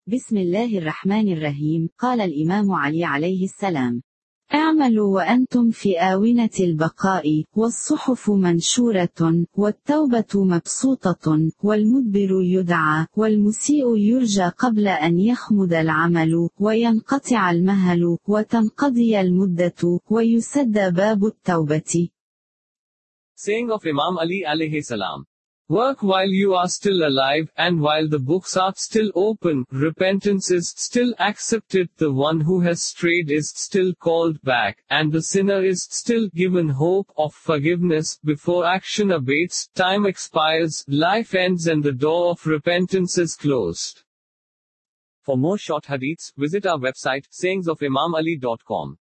بسم الله الرحمن الرحيم. قال الإمام علي عليه السلام: اعملوا وأنتم في آونة البقاء، والصحف منشورة، والتوبة مبسوطة، والمدبر يدعى، والمسيء يرجى قبل أن يخمد العمل، وينقطع المهل، وتنقضي المدة، ويسد باب التوبة. Saying of Imam Ali alayhi salam. Work while you are still alive, and while the books are still open, repentance is still accepted, the one who has strayed is still called back, and the sinner is still given hope of forgiveness. Before action abates, time expires, life ends, and the door of repentance is closed. For more short hadiths, visit our website, sayingsofimamali.com.